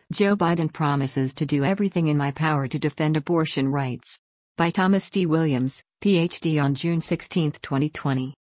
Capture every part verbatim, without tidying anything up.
Joe Biden promises to do everything in my power to defend abortion rights. By Thomas D. Williams, P H D on June sixteenth, twenty twenty.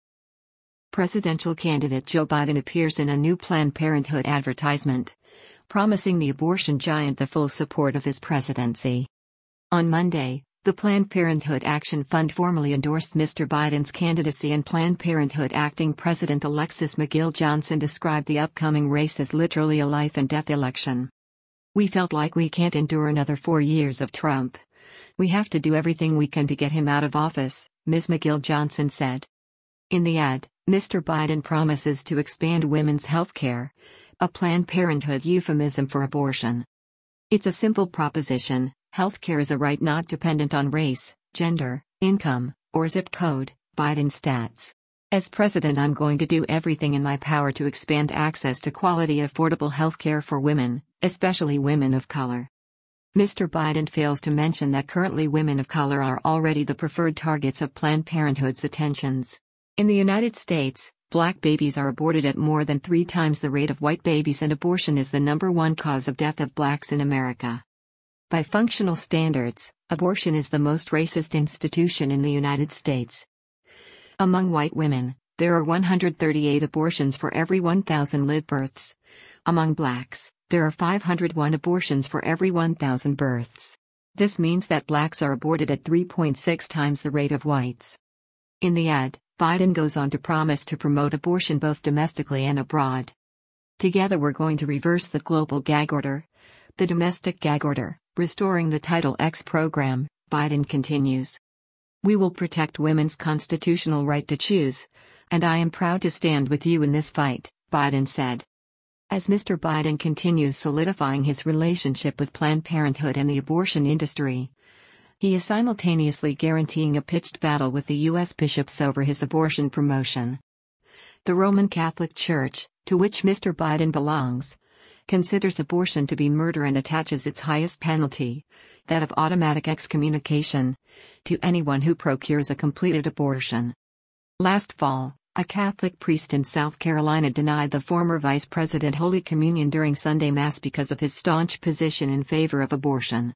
Presidential candidate Joe Biden appears in a new Planned Parenthood advertisement, promising the abortion giant the full support of his presidency. On Monday, the Planned Parenthood Action Fund formally endorsed Mister Biden's candidacy, and Planned Parenthood acting President Alexis McGill Johnson described the upcoming race as literally a life and death election. "We felt like we can't endure another four years of Trump. We have to do everything we can to get him out of office," Miz McGill Johnson said. In the ad, Mister Biden promises to expand women's health care, a Planned Parenthood euphemism for abortion. "It's a simple proposition. Healthcare is a right not dependent on race, gender, income, or zip code," Biden stats. "As president, I'm going to do everything in my power to expand access to quality, affordable healthcare for women, especially women of color." Mister Biden fails to mention that currently women of color are already the preferred targets of Planned Parenthood's attentions. In the United States, black babies are aborted at more than three times the rate of white babies, and abortion is the number one cause of death of blacks in America. By functional standards, abortion is the most racist institution in the United States. Among white women, there are one hundred thirty-eight abortions for every one thousand live births. Among blacks, there are five hundred one abortions for every one thousand births. This means that blacks are aborted at three point six times the rate of whites. In the ad, Biden goes on to promise to promote abortion both domestically and abroad. "Together we're going to reverse the global gag order, the domestic gag order, restoring the Title X program," Biden continues. "We will protect women's constitutional right to choose, and I am proud to stand with you in this fight," Biden said. As Mister Biden continues solidifying his relationship with Planned Parenthood and the abortion industry, he is simultaneously guaranteeing a pitched battle with the U S bishops over his abortion promotion. The Roman Catholic Church, to which Mister Biden belongs, considers abortion to be murder and attaches its highest penalty, that of automatic excommunication, to anyone who procures a completed abortion. Last fall, a Catholic priest in South Carolina denied the former vice president Holy Communion during Sunday Mass because of his staunch position in favor of abortion.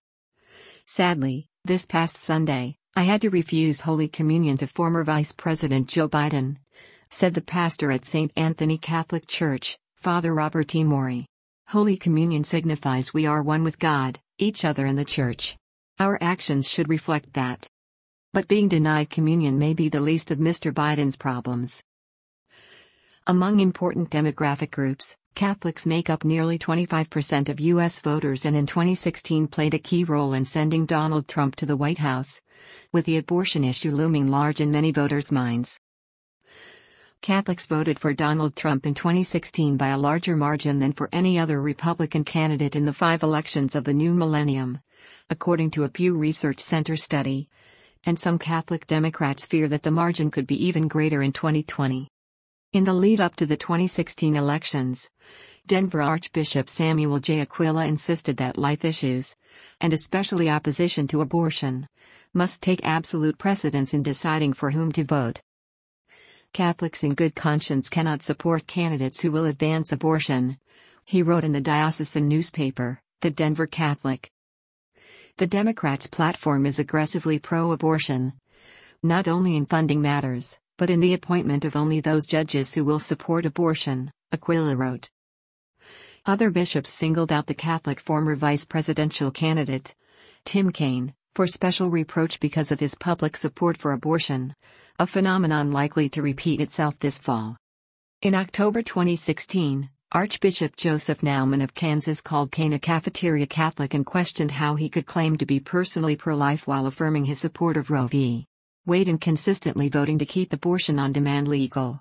"Sadly, this past Sunday, I had to refuse Holy Communion to former Vice President Joe Biden," said the pastor at Saint Anthony Catholic Church, Father Robert T. Morey. "Holy Communion signifies we are one with God, each other, and the Church. Our actions should reflect that. But being denied communion may be the least of Mister Biden's problems." Among important demographic groups, Catholics make up nearly twenty-five percent of U S voters, and in twenty sixteen played a key role in sending Donald Trump to the White House, with the abortion issue looming large in many voters' minds. Catholics voted for Donald Trump in twenty sixteen by a larger margin than for any other Republican candidate in the five elections of the new millennium, according to a Pew Research Center study, and some Catholic Democrats fear that the margin could be even greater in twenty twenty. In the lead-up to the twenty sixteen elections, Denver Archbishop Samuel J. Aquila insisted that life issues, and especially opposition to abortion, must take absolute precedence in deciding for whom to vote. "Catholics in good conscience cannot support candidates who will advance abortion," he wrote in the diocesan newspaper, The Denver Catholic. The Democrats' platform is aggressively pro-abortion, not only in funding matters, but in the appointment of only those judges who will support abortion, Aquila wrote. Other bishops singled out the Catholic former vice presidential candidate, Tim Kaine, for special reproach because of his public support for abortion, a phenomenon likely to repeat itself this fall. In October twenty sixteen, Archbishop Joseph Naumann of Kansas called Kaine a cafeteria Catholic and questioned how he could claim to be personally pro-life while affirming his support of Roe v. Wade and consistently voting to keep abortion on demand legal.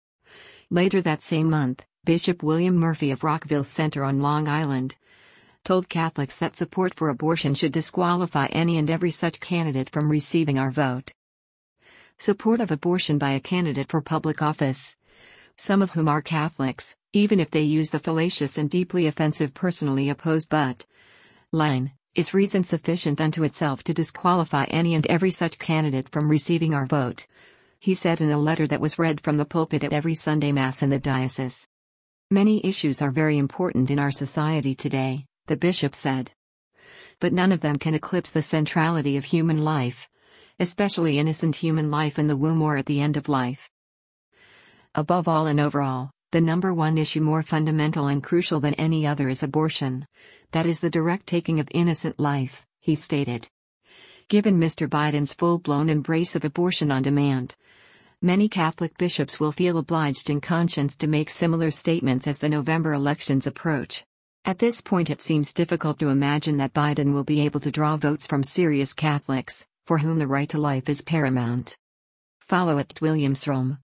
Later that same month, Bishop William Murphy of Rockville Center on Long Island told Catholics that support for abortion should disqualify any and every such candidate from receiving our vote. Support of abortion by a candidate for public office, some of whom are Catholics, even if they use the fallacious and deeply offensive "personally opposed but" line, is reason sufficient unto itself to disqualify any and every such candidate from receiving our vote, he said in a letter that was read from the pulpit at every Sunday Mass in the diocese. Many issues are very important in our society today, the bishop said. But none of them can eclipse the centrality of human life, especially innocent human life in the womb or at the end of life. Above all and overall, the number one issue more fundamental and crucial than any other is abortion. That is the direct taking of innocent life, he stated. Given Mister Biden's full-blown embrace of abortion on demand, many Catholic bishops will feel obliged in conscience to make similar statements as the November elections approach. At this point, it seems difficult to imagine that Biden will be able to draw votes from serious Catholics, for whom the right to life is paramount. Follow at Williams Rome.